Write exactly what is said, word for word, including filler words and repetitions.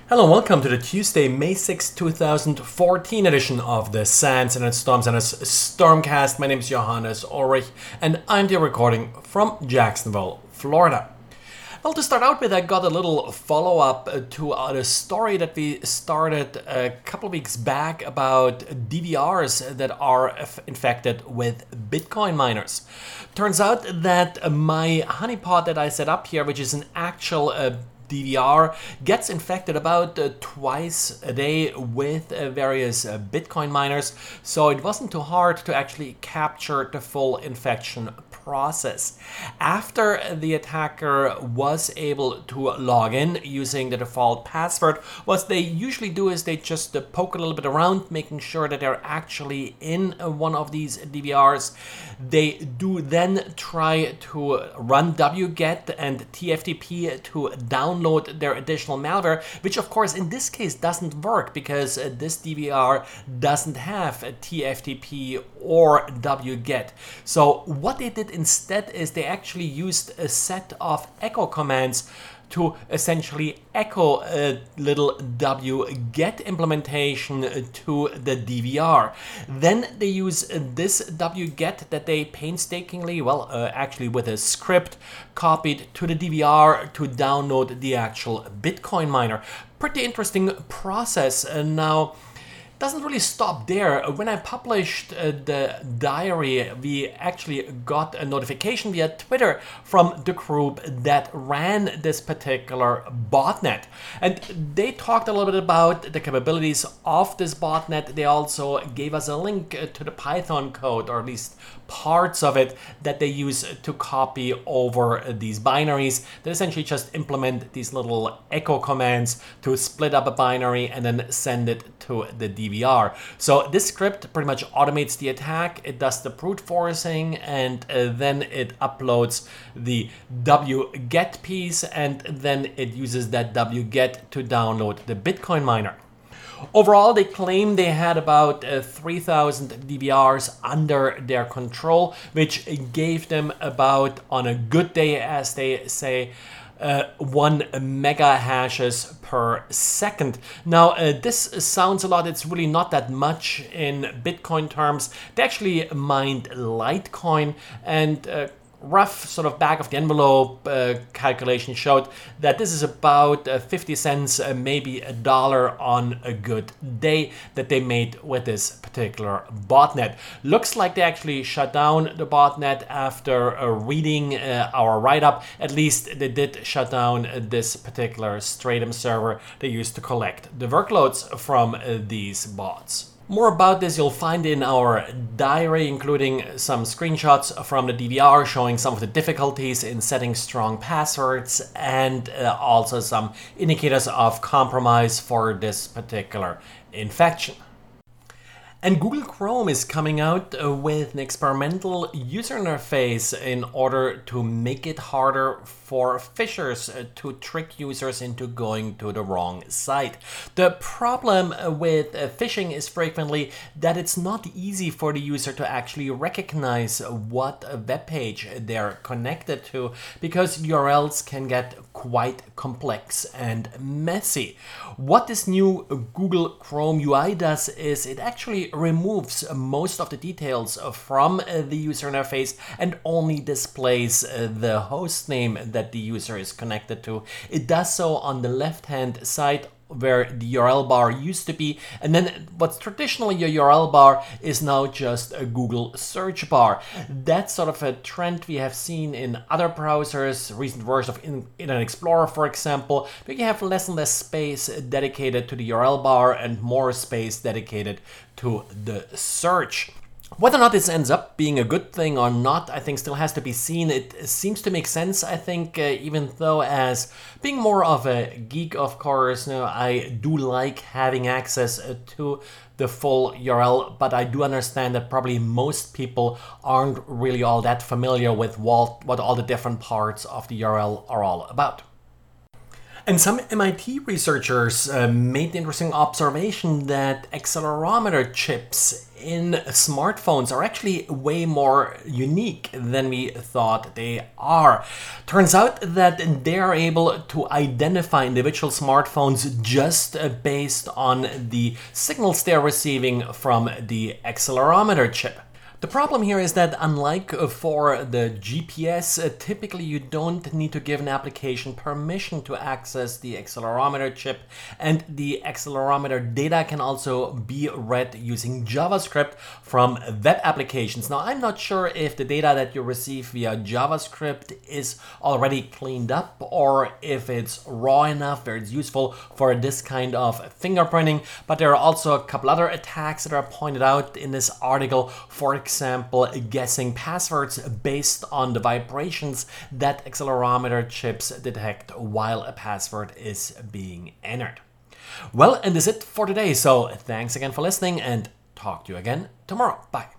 Hello and welcome to the Tuesday, May sixth, two thousand fourteen edition of the SANS and Storm Center's Stormcast. My name is Johannes Ulrich and I'm here recording from Jacksonville, Florida. Well, to start out with, I got a little follow-up to a story that we started a couple of weeks back about D V Rs that are infected with Bitcoin miners. Turns out that my honeypot that I set up here, which is an actual uh, D V R, gets infected about uh, twice a day with uh, various uh, Bitcoin miners, so it wasn't too hard to actually capture the full infection process. After the attacker was able to log in using the default password, what they usually do is they just uh, poke a little bit around, making sure that they're actually in uh, one of these D V Rs. They do then try to run wget and T F T P to download their additional malware, which of course in this case doesn't work because uh, this D V R doesn't have a T F T P or wget. So what they did instead is they actually used a set of echo commands to essentially echo a little wget implementation to the D V R. Then they use this wget that they painstakingly, well, uh, actually with a script, copied to the D V R to download the actual Bitcoin miner. Pretty interesting process. And now, doesn't really stop there. When I published uh, the diary, we actually got a notification via Twitter from the group that ran this particular botnet. And they talked a little bit about the capabilities of this botnet. They also gave us a link to the Python code, or at least parts of it, that they use to copy over these binaries that essentially just implement these little echo commands to split up a binary and then send it to the D V R. So this script pretty much automates the attack. It does the brute forcing and uh, then it uploads the wget piece and then it uses that wget to download the Bitcoin miner. Overall, they claim they had about uh, three thousand D V Rs under their control, which gave them about, on a good day, as they say, uh, one mega hashes per second. Now, uh, this sounds a lot. It's really not that much in Bitcoin terms. They actually mined Litecoin, and uh, rough sort of back of the envelope uh, calculation showed that this is about uh, fifty cents, uh, maybe a dollar on a good day that they made with this particular botnet. Looks like they actually shut down the botnet after uh, reading uh, our write-up. At least they did shut down uh, this particular Stratum server they used to collect the workloads from uh, these bots. More about this you'll find in our diary, including some screenshots from the D V R showing some of the difficulties in setting strong passwords and uh, also some indicators of compromise for this particular infection. And Google Chrome is coming out uh, with an experimental user interface in order to make it harder for phishers uh, to trick users into going to the wrong site. The problem with uh, phishing is frequently that it's not easy for the user to actually recognize what a web page they're connected to, because U R Ls can get quite complex and messy. What this new Google Chrome U I does is it actually removes most of the details from the user interface and only displays the host name that the user is connected to. It does so on the left hand side where the U R L bar used to be, and then what's traditionally a U R L bar is now just a Google search bar. That's sort of a trend we have seen in other browsers, recent versions of Internet Explorer, for example, where you have less and less space dedicated to the U R L bar and more space dedicated to the search. Whether or not this ends up being a good thing or not, I think still has to be seen. It seems to make sense, I think, uh, even though as being more of a geek, of course, you know, I do like having access uh, to the full U R L, but I do understand that probably most people aren't really all that familiar with what, what all the different parts of the U R L are all about. And some M I T researchers uh, made the interesting observation that accelerometer chips in smartphones are actually way more unique than we thought they are. Turns out that they are able to identify individual smartphones just uh, based on the signals they're receiving from the accelerometer chip. The problem here is that unlike for the G P S, uh, typically you don't need to give an application permission to access the accelerometer chip, and the accelerometer data can also be read using JavaScript from web applications. Now, I'm not sure if the data that you receive via JavaScript is already cleaned up or if it's raw enough where it's useful for this kind of fingerprinting, but there are also a couple other attacks that are pointed out in this article. For example, guessing passwords based on the vibrations that accelerometer chips detect while a password is being entered. Well, and that's it for today. So thanks again for listening and talk to you again tomorrow. Bye.